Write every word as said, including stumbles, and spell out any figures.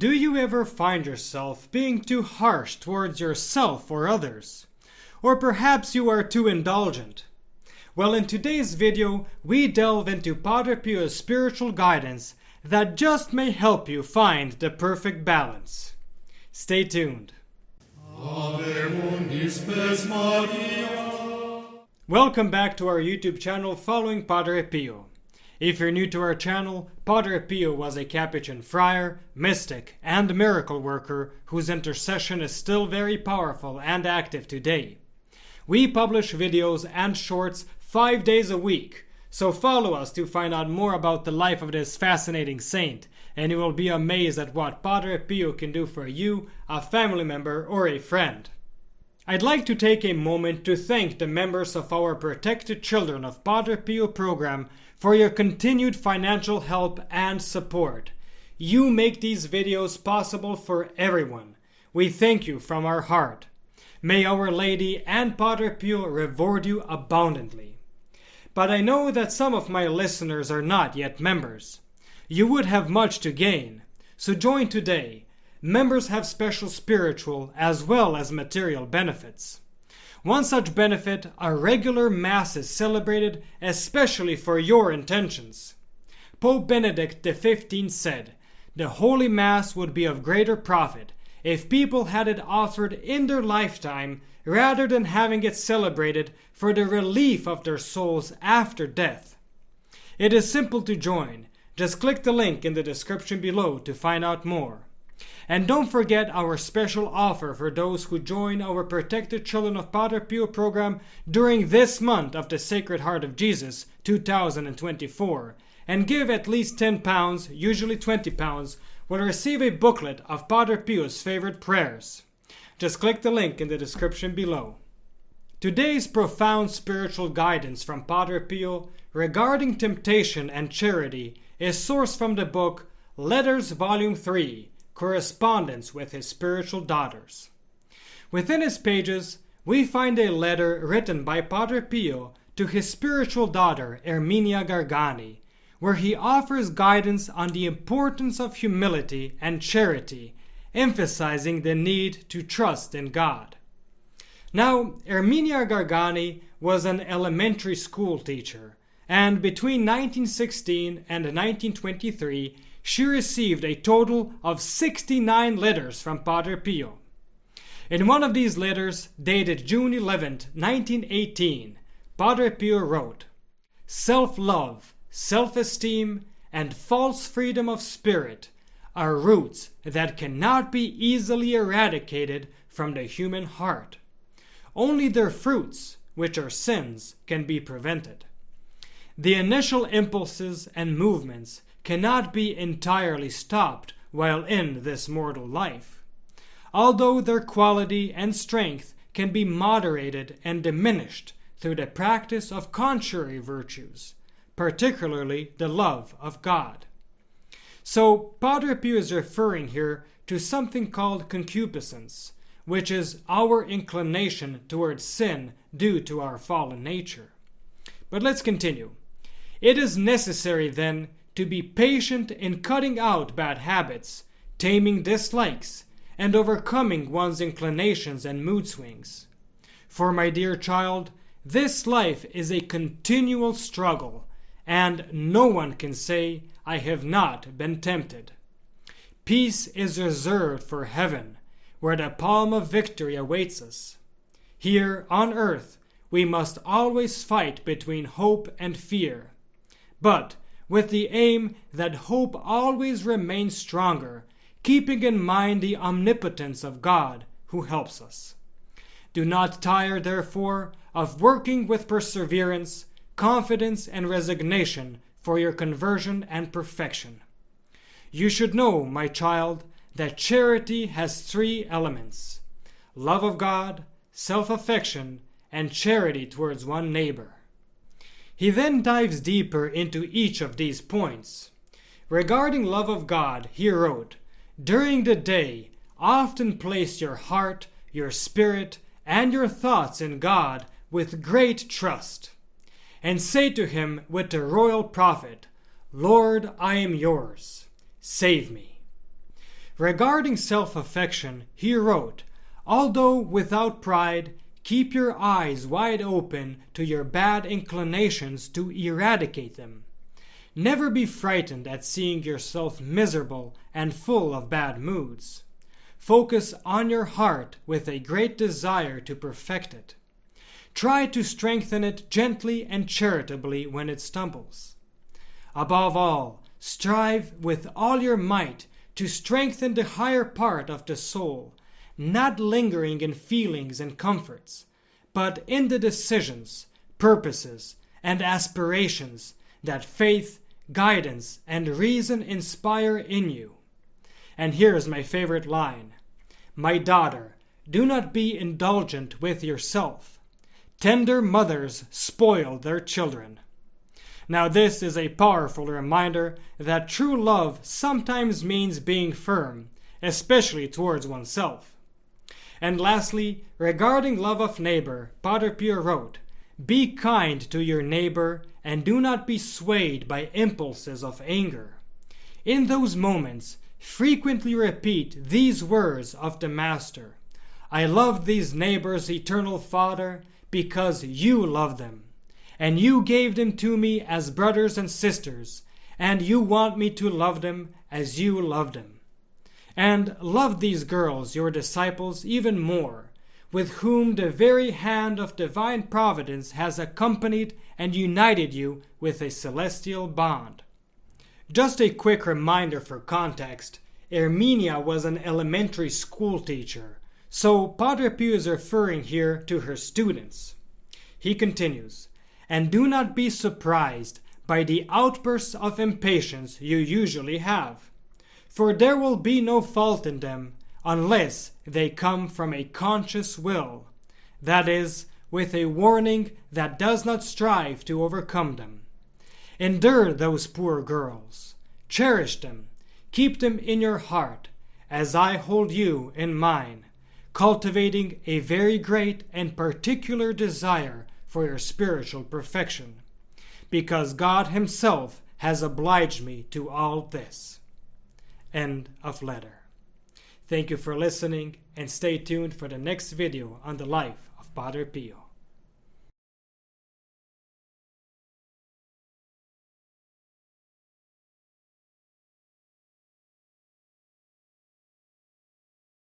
Do you ever find yourself being too harsh towards yourself or others? Or perhaps you are too indulgent? Well, in today's video, we delve into Padre Pio's spiritual guidance that just may help you find the perfect balance. Stay tuned. Welcome back to our YouTube channel following Padre Pio. If you're new to our channel, Padre Pio was a Capuchin friar, mystic, and miracle worker whose intercession is still very powerful and active today. We publish videos and shorts five days a week, so follow us to find out more about the life of this fascinating saint, and you will be amazed at what Padre Pio can do for you, a family member, or a friend. I'd like to take a moment to thank the members of our Protected Children of Padre Pio program for your continued financial help and support. You make these videos possible for everyone. We thank you from our heart. May Our Lady and Padre Pio reward you abundantly. But I know that some of my listeners are not yet members. You would have much to gain, so join today. Members have special spiritual as well as material benefits. One such benefit, a regular Mass is celebrated especially for your intentions. Pope Benedict the fifteenth said, "The Holy Mass would be of greater profit if people had it offered in their lifetime rather than having it celebrated for the relief of their souls after death." It is simple to join. Just click the link in the description below to find out more. And don't forget our special offer for those who join our Protected Children of Padre Pio program during this month of the Sacred Heart of Jesus two thousand twenty-four and give at least ten pounds, usually twenty pounds, will receive a booklet of Padre Pio's favorite prayers. Just click the link in the description below. Today's profound spiritual guidance from Padre Pio regarding temptation and charity is sourced from the book Letters Volume three, Correspondence with His Spiritual Daughters. Within his pages, we find a letter written by Padre Pio to his spiritual daughter Erminia Gargani, where he offers guidance on the importance of humility and charity, emphasizing the need to trust in God. Now, Erminia Gargani was an elementary school teacher, and between nineteen sixteen and nineteen twenty-three, she received a total of sixty-nine letters from Padre Pio. In one of these letters, dated June eleventh, nineteen eighteen, Padre Pio wrote, "Self-love, self-esteem, and false freedom of spirit are roots that cannot be easily eradicated from the human heart. Only their fruits, which are sins, can be prevented. The initial impulses and movements cannot be entirely stopped while in this mortal life, although their quality and strength can be moderated and diminished through the practice of contrary virtues, particularly the love of God." So, Padre Pio is referring here to something called concupiscence, which is our inclination towards sin due to our fallen nature. But let's continue. It is necessary then to be patient in cutting out bad habits, taming dislikes, and overcoming one's inclinations and mood swings. For my dear child, this life is a continual struggle, and no one can say, "I have not been tempted." Peace is reserved for heaven, where the palm of victory awaits us. Here on earth, we must always fight between hope and fear, but with the aim that hope always remains stronger, keeping in mind the omnipotence of God who helps us. Do not tire, therefore, of working with perseverance, confidence, and resignation for your conversion and perfection. You should know, my child, that charity has three elements: love of God, self-affection, and charity towards one neighbor. He then dives deeper into each of these points. Regarding love of God, he wrote, "During the day, often place your heart, your spirit, and your thoughts in God with great trust, and say to him with the royal prophet, 'Lord, I am yours. Save me.' Regarding self-affection, he wrote, "Although without pride, keep your eyes wide open to your bad inclinations to eradicate them. Never be frightened at seeing yourself miserable and full of bad moods. Focus on your heart with a great desire to perfect it. Try to strengthen it gently and charitably when it stumbles. Above all, strive with all your might to strengthen the higher part of the soul, not lingering in feelings and comforts, but in the decisions, purposes, and aspirations that faith, guidance, and reason inspire in you." And here's my favorite line. "My daughter, do not be indulgent with yourself. Tender mothers spoil their children." Now this is a powerful reminder that true love sometimes means being firm, especially towards oneself. And lastly, regarding love of neighbor, Padre Pio wrote, "Be kind to your neighbor and do not be swayed by impulses of anger. In those moments, frequently repeat these words of the Master: 'I love these neighbors, Eternal Father, because you love them, and you gave them to me as brothers and sisters, and you want me to love them as you loved them. And love these girls, your disciples, even more, with whom the very hand of divine providence has accompanied and united you with a celestial bond.'" Just a quick reminder for context, Erminia was an elementary school teacher, so Padre Pio is referring here to her students. He continues, "And do not be surprised by the outbursts of impatience you usually have, for there will be no fault in them unless they come from a conscious will, that is, with a warning that does not strive to overcome them. Endure those poor girls, cherish them, keep them in your heart, as I hold you in mine, cultivating a very great and particular desire for your spiritual perfection, because God Himself has obliged me to all this." End of letter. Thank you for listening, and stay tuned for the next video on the life of Padre Pio.